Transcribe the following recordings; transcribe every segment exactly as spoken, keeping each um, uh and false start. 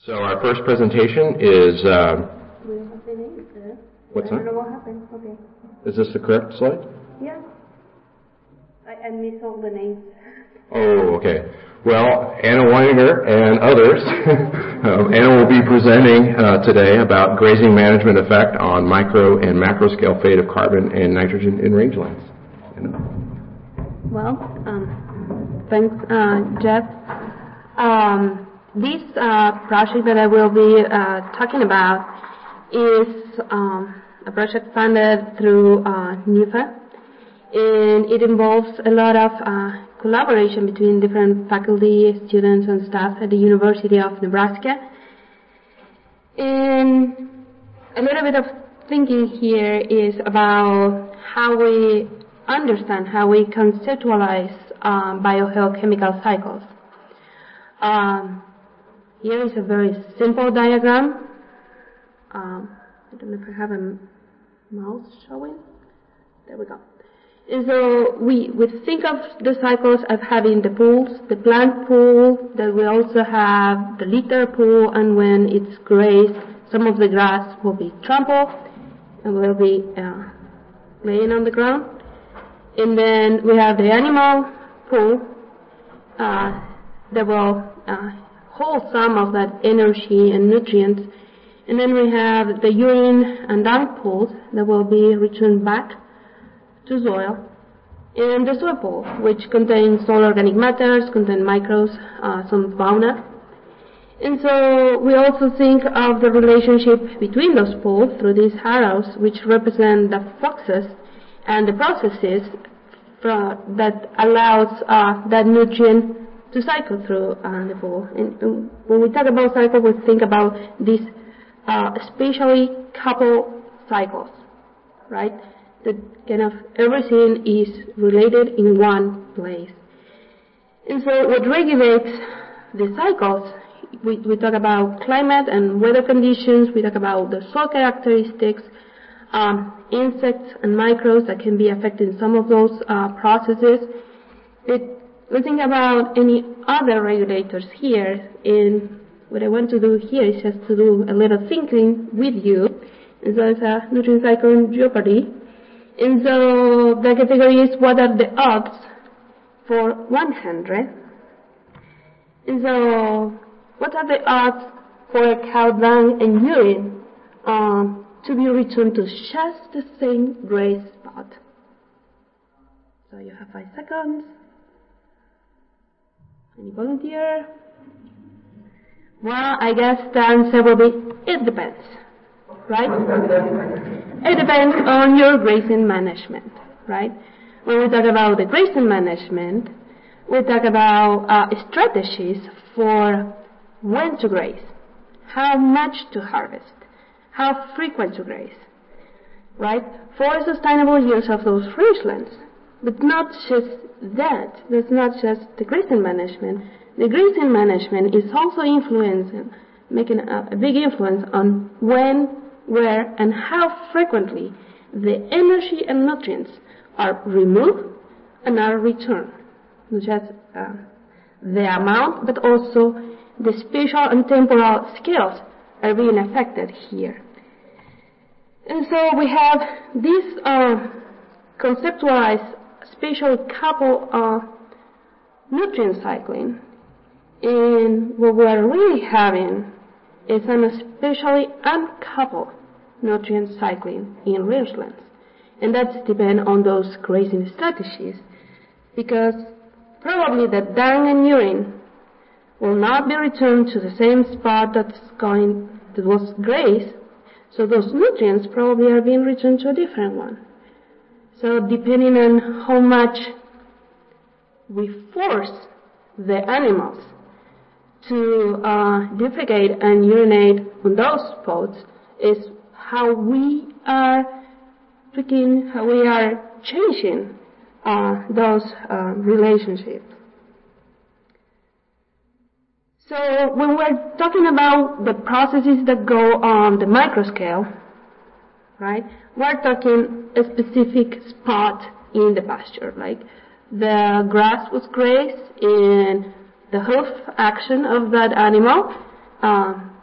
So our first presentation is. Uh, we don't have the names there. What's I that? don't know what happened. Okay. Is this the correct slide? Yeah. I, I missed all the names. Oh, okay. Well, Anna Weininger and others, um, Anna will be presenting uh, today about grazing management effect on micro and macro scale fade of carbon and nitrogen in rangelands. Well, um, thanks, uh, Jeff. Um, this uh, project that I will be uh, talking about is um, a project funded through uh, NIFA, and it involves a lot of uh, collaboration between different faculty, students, and staff at the University of Nebraska. And a little bit of thinking here is about how we understand, how we conceptualize um, biogeochemical cycles. Um, here is a very simple diagram. Um, I don't know if I have a mouse showing. There we go. And so we, we think of the cycles as having the pools, the plant pool, that we also have the litter pool, and when it's grazed, some of the grass will be trampled and will be uh, laying on the ground. And then we have the animal pool uh, that will uh, hold some of that energy and nutrients. And then we have the urine and dung pools that will be returned back to soil, and the soil pool, which contains soil organic matters, contain microbes, uh, some fauna. And so we also think of the relationship between those pools through these arrows, which represent the fluxes and the processes for, that allows uh, that nutrient to cycle through uh, the pool. And, and when we talk about cycle, we think about these uh, spatially coupled cycles, right? That kind of everything is related in one place. And so what regulates the cycles, we, we talk about climate and weather conditions, we talk about the soil characteristics, um, insects and microbes that can be affecting some of those uh, processes. It, we think about any other regulators here, and what I want to do here is just to do a little thinking with you. And so it's a nutrient cycle in jeopardy. And so the category is what are the odds for one hundred. And so what are the odds for a cow dung and urine um, to be returned to just the same gray spot? So you have five seconds. Any volunteer? Well, I guess the answer will be, it depends, right? It depends on your grazing management, right? When we talk about the grazing management, we talk about uh, strategies for when to graze, how much to harvest, how frequent to graze, right? For sustainable use of those rangelands. But not just that. That's not just the grazing management. The grazing management is also influencing, making a, a big influence on when, where, and how frequently the energy and nutrients are removed and are returned. Not just uh, the amount, but also the spatial and temporal scales are being affected here. And so we have this uh, conceptualized spatial couple of nutrient cycling. And what we're really having is an especially uncoupled nutrient cycling in rangelands. And that's depend on those grazing strategies, because probably the dung and urine will not be returned to the same spot that's going, that was grazed, so those nutrients probably are being returned to a different one. So depending on how much we force the animals to uh, defecate and urinate on those spots is how we are tweaking, how we are changing uh, those uh, relationships. So when we're talking about the processes that go on the micro scale, right, we're talking a specific spot in the pasture, like the grass was grazed and the hoof action of that animal uh,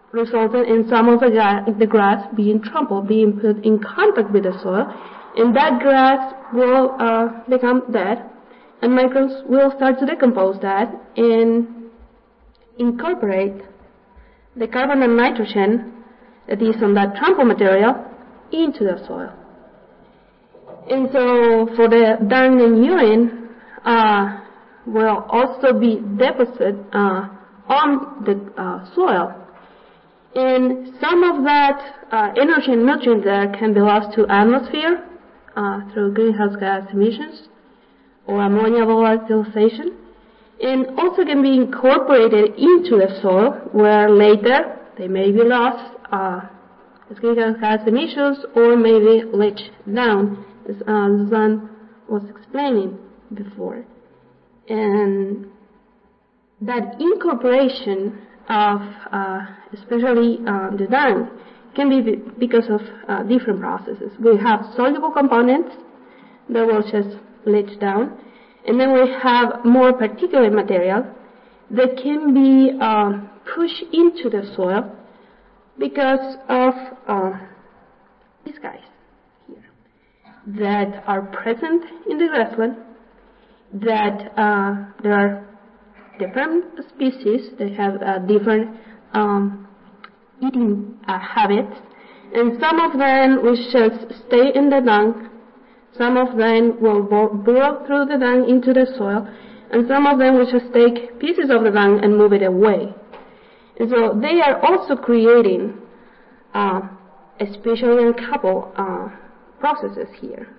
resulting in some of the, gra the grass being trampled, being put in contact with the soil, and that grass will uh, become dead, and microbes will start to decompose that and incorporate the carbon and nitrogen that is on that trampled material into the soil. And so for the dung and urine uh, will also be deposited uh, on the uh, soil. And some of that uh, energy and nutrients there can be lost to atmosphere uh, through greenhouse gas emissions or ammonia volatilization, and also can be incorporated into the soil where later they may be lost uh, as greenhouse gas emissions or maybe leached down, as uh, Zan was explaining before. And that incorporation of uh, especially uh, the dung can be because of uh, different processes. We have soluble components that will just leach down, and then we have more particulate material that can be uh, pushed into the soil because of uh, these guys here that are present in the grassland, that uh, there are different species that have uh, different um, eating uh, habits, and some of them will just stay in the dung, some of them will burrow through the dung into the soil, and some of them will just take pieces of the dung and move it away. And so they are also creating uh, especially a couple uh, processes here.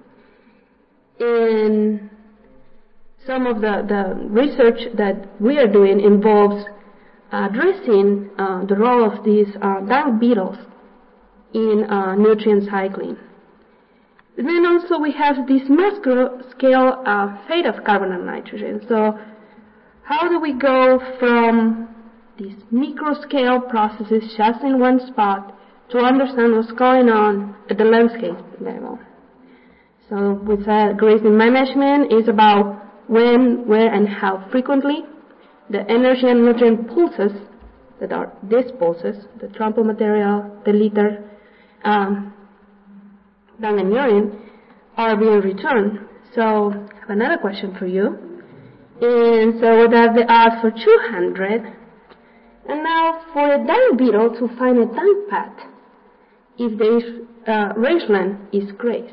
And some of the, the research that we are doing involves addressing uh, the role of these uh, dung beetles in uh, nutrient cycling. And then also we have this macro-scale uh, fate of carbon and nitrogen. So how do we go from these micro-scale processes just in one spot to understand what's going on at the landscape level? So with uh, grazing management is about when, where, and how frequently the energy and nutrient pulses that are these pulses, the trampled material, the litter, um, dung and urine, are being returned. So I have another question for you. And so we have the odds for two hundred. And now for a dung beetle to find a dung path if the uh, rangeland is grazed.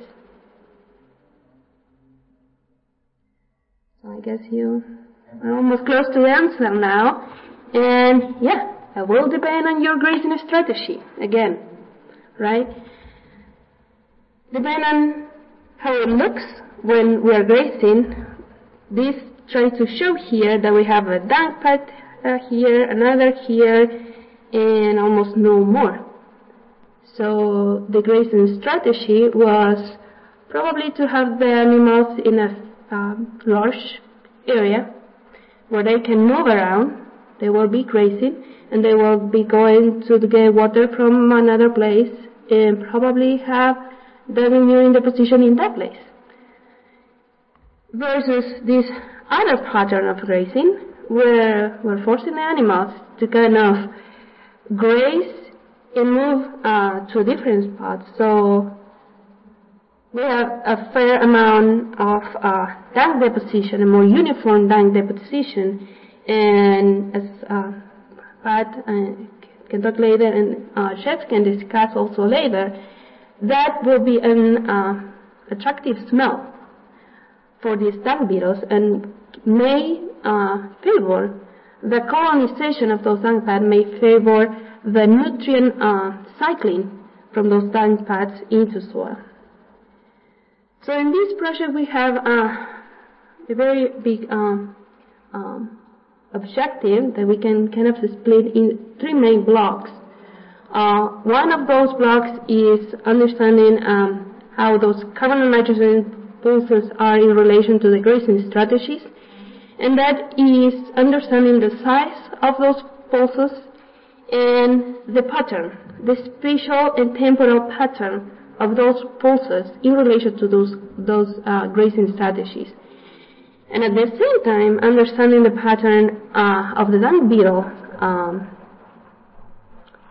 I guess you are almost close to the answer now. And yeah, it will depend on your grazing strategy again, right? Depending on how it looks when we are grazing, this tries to show here that we have a dung path uh, here, another here, and almost no more. So the grazing strategy was probably to have the animals in a Um, large area where they can move around. They will be grazing and they will be going to get water from another place and probably have the renewing deposition in that place. Versus this other pattern of grazing where we're forcing the animals to kind of graze and move uh, to different spots. So we have a fair amount of uh, dung deposition, a more uniform dung deposition, and as uh, Pat uh, can talk later and uh, Jeff can discuss also later, that will be an uh, attractive smell for these dung beetles and may uh, favor the colonization of those dung pads, may favor the nutrient uh, cycling from those dung pads into soil. So in this project we have uh, a very big um, um, objective that we can kind of split in three main blocks. Uh, one of those blocks is understanding um, how those carbon and nitrogen pulses are in relation to the grazing strategies, and that is understanding the size of those pulses and the pattern, the spatial and temporal pattern of those pulses in relation to those those uh, grazing strategies, and at the same time understanding the pattern uh, of the dung beetle um,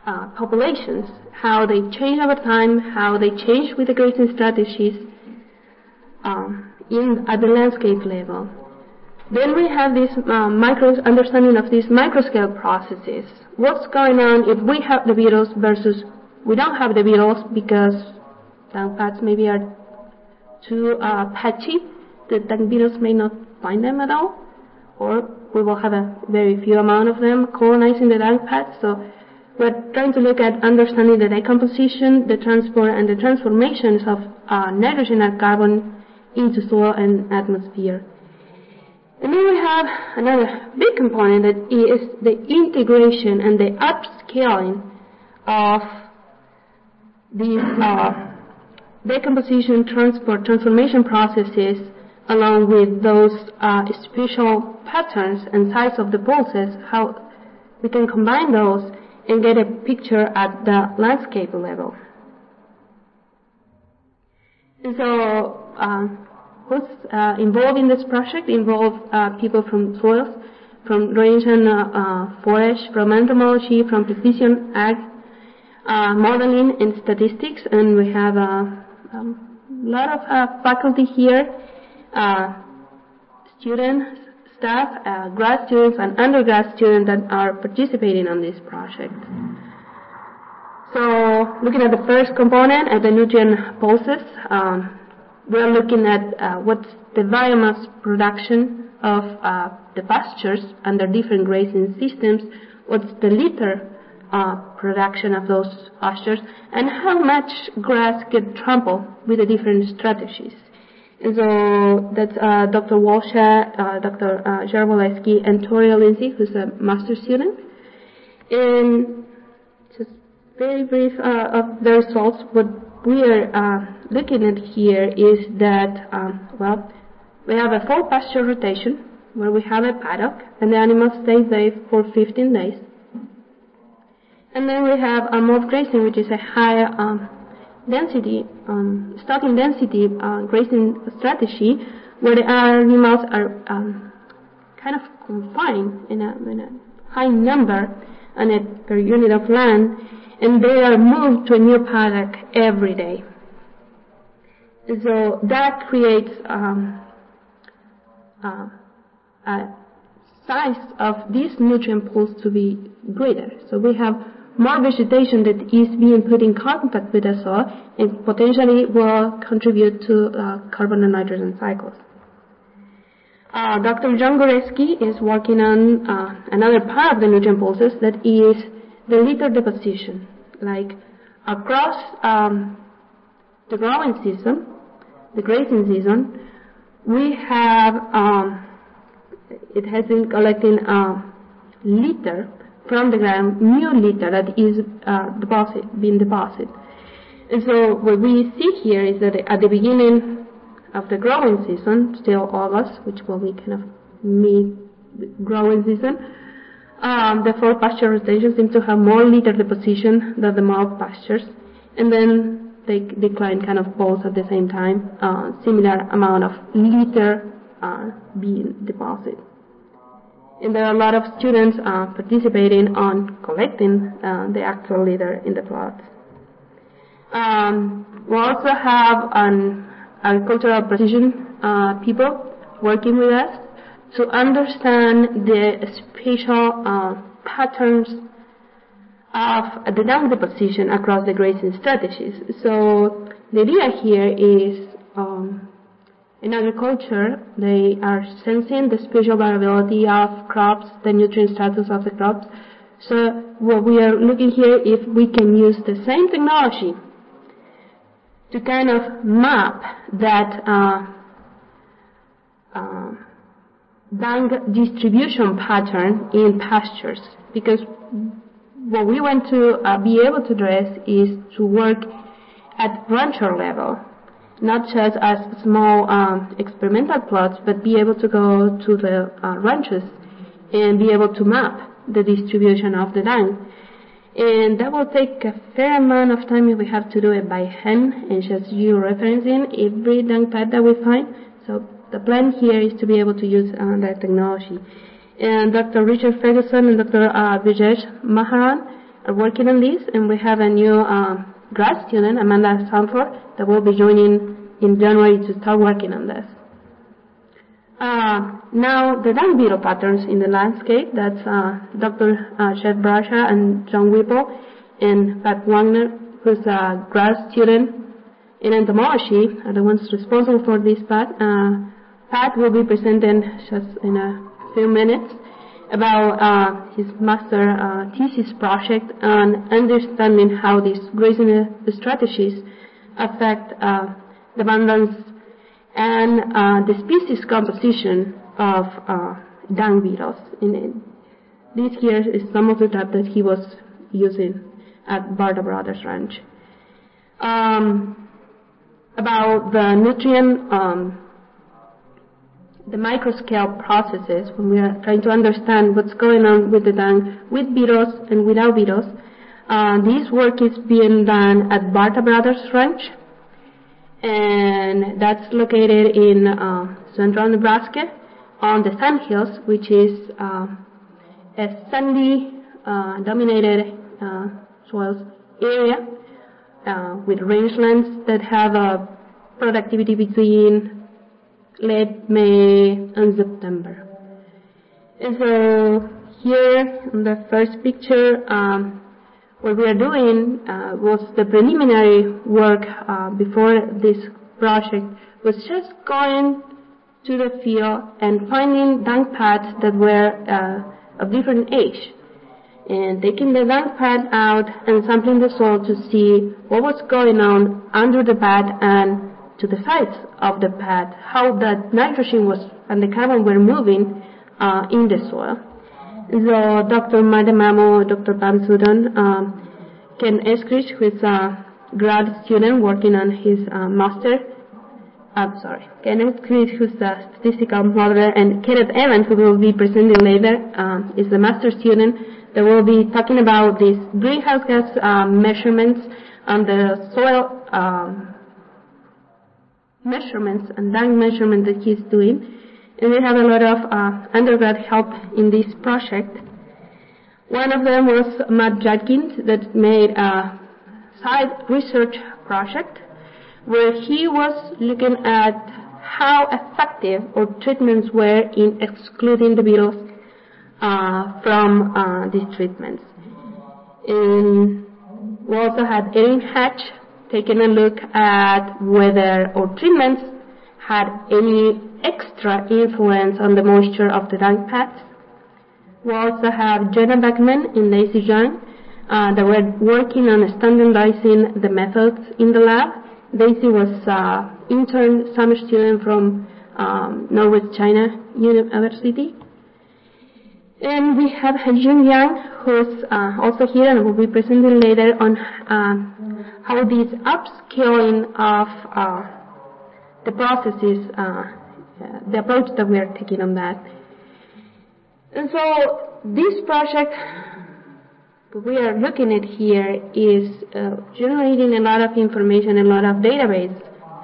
uh, populations, how they change over time, how they change with the grazing strategies um, in at the landscape level. Then we have this uh, micro understanding of these microscale processes. What's going on if we have the beetles versus we don't have the beetles because dung pads maybe are too uh, patchy, the dung beetles may not find them at all, or we will have a very few amount of them colonizing the dung pads. So we're trying to look at understanding the decomposition, the transport, and the transformations of uh, nitrogen and carbon into soil and atmosphere. And then we have another big component that is the integration and the upscaling of these uh, decomposition, transport, transformation processes along with those uh, spatial patterns and size of the pulses, how we can combine those and get a picture at the landscape level. And so, uh, who's uh, involved in this project? Involved uh, people from soils, from range and uh, uh, forest, from entomology, from precision ag, uh, modeling and statistics, and we have a uh, um, lot of uh, faculty here, uh, students, staff, uh, grad students, and undergrad students that are participating on this project. So, looking at the first component, at the nutrient pulses, um, we're looking at uh, what's the biomass production of uh, the pastures under different grazing systems, what's the litter uh, production of those pastures, and how much grass get trampled with the different strategies. And so that's uh, Doctor Walsha, uh, Doctor Uh, Jarboleski, and Tori Lindsay, who's a master's student. And just very brief uh, of the results, what we are uh, looking at here is that, um, well, we have a full pasture rotation where we have a paddock and the animals stay there for fifteen days. And then we have a mob grazing, which is a higher um, density, um, stocking density uh, grazing strategy where the animals are um, kind of confined in a, in a high number on a per unit of land, and they are moved to a new paddock every day. And so that creates um, uh, a size of these nutrient pools to be greater. So we have more vegetation that is being put in contact with the soil and potentially will contribute to uh, carbon and nitrogen cycles. Uh, Doctor John Goreski is working on uh, another part of the nutrient pulses that is the litter deposition. Like across um, the growing season, the grazing season, we have, um, it has been collecting uh, litter from the ground, new litter that is uh, deposit, being deposited. And so what we see here is that at the beginning of the growing season, still August, which will be kind of mid-growing season, um, the fall pasture rotation seems to have more litter deposition than the mob pastures, and then they decline kind of both at the same time, uh, similar amount of litter uh, being deposited. And there are a lot of students uh, participating on collecting uh, the actual litter in the plots. Um, we also have an agricultural precision uh, people working with us to understand the spatial uh, patterns of the dung deposition across the grazing strategies. So the idea here is um, in agriculture, they are sensing the spatial variability of crops, the nutrient status of the crops. So what we are looking here, if we can use the same technology to kind of map that uh, uh, dung distribution pattern in pastures, because what we want to uh, be able to address is to work at rancher level, not just as small um, experimental plots, but be able to go to the uh, ranches and be able to map the distribution of the dung. And that will take a fair amount of time if we have to do it by hand and just you referencing every dung pad that we find. So the plan here is to be able to use uh, that technology. And Doctor Richard Ferguson and Doctor Uh, Vijesh Maharan are working on this, and we have a new um, grad student, Amanda Sanford, that will be joining in January to start working on this. Uh, now, the dung beetle patterns in the landscape, that's uh, Doctor Uh, Jeff Brasha and John Whipple and Pat Wagner, who's a grad student in entomology, are the ones responsible for this part. Uh, Pat will be presenting just in a few minutes about uh, his master uh, thesis project on understanding how these grazing strategies affect uh, the abundance and uh, the species composition of uh, dung beetles. In it. This here is some of the type that he was using at Barta Brothers Ranch. Um, about the nutrient, um, the microscale processes, when we are trying to understand what's going on with the dung, with beetles and without beetles. Uh, this work is being done at Barta Brothers Ranch, and that's located in uh, central Nebraska on the Sandhills, which is uh, a sandy, uh, dominated uh, soils area uh, with rangelands that have a productivity between late May and September. And so here in the first picture, um, what we are doing uh, was the preliminary work uh, before this project was just going to the field and finding dung pads that were uh, of different age, and taking the dung pad out and sampling the soil to see what was going on under the pad and to the sides of the pad, how that nitrogen was and the carbon were moving uh, in the soil. So Doctor Madamamo, Doctor Pam Sudon, um, Ken Eskridge, who is a grad student working on his uh, master, I'm sorry, Ken Eskridge, who's a statistical modeler, and Kenneth Evans, who will be presenting later, um, is a master student that will be talking about these greenhouse gas uh, measurements on the soil um, measurements and dung measurement that he's doing. And we have a lot of uh, undergrad help in this project. One of them was Matt Judkins that made a side research project where he was looking at how effective our treatments were in excluding the beetles uh, from uh, these treatments. And we also had Erin Hatch taking a look at whether our treatments had any extra influence on the moisture of the dung pads. We also have Jenna Beckman and Daisy Young uh, that were working on standardizing the methods in the lab. Daisy was an intern summer student from um, Northwest China University. And we have Jun Yang, who's uh, also here and will be presenting later on um, how this upscaling of uh, the processes, uh, the approach that we are taking on that. And so this project we are looking at here is uh, generating a lot of information, a lot of database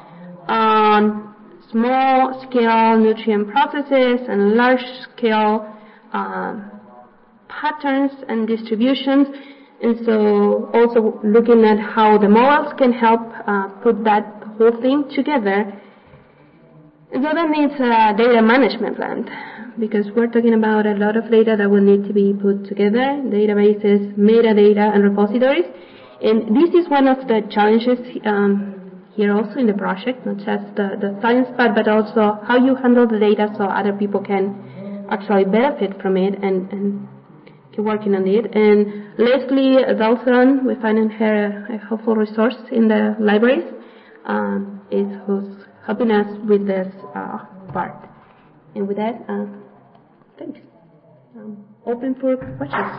on small scale nutrient processes and large scale uh, patterns and distributions. And so also looking at how the models can help uh, put that whole thing together. And so that needs a data management plan, because we're talking about a lot of data that will need to be put together, databases, metadata, and repositories. And this is one of the challenges um, here also in the project, not just the, the science part, but also how you handle the data so other people can actually benefit from it and, and keep working on it. And Leslie Dalthron, we find in her a helpful resource in the libraries, um, is who's helping us with this uh, part. And with that, uh, thanks. Um, open for questions.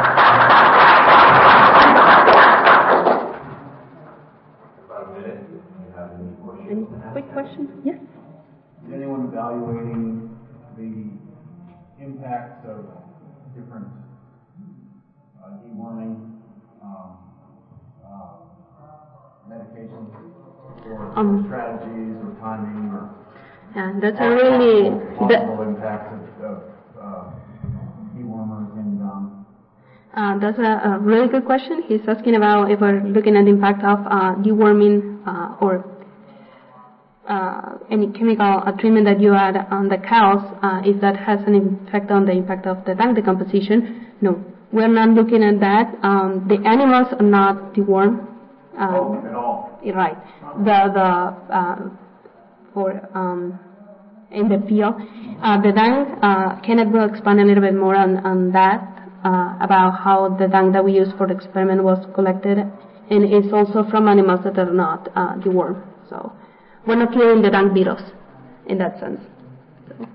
About a minute. Do you have any questions? Any quick questions? Yes? Is anyone evaluating the impacts of different uh, deworming um, uh, medications or Um, strategies or timing or And that's a really possible impacts of, of uh, dewormers and um, Uh, that's a, a really good question. He's asking about if we're looking at the impact of uh, deworming uh, or uh, any chemical uh, treatment that you add on the cows, uh, if that has an effect on the impact of the dung decomposition. No, we're not looking at that. Um, the animals are not dewormed. Um, Oh, at all? Right. The the uh, for um, in the field, uh, the dung. Uh, Kenneth will expand a little bit more on on that. Uh, about how the dung that we use for the experiment was collected, and it's also from animals that are not uh, dewormed. So we're not killing the dung beetles in that sense. So.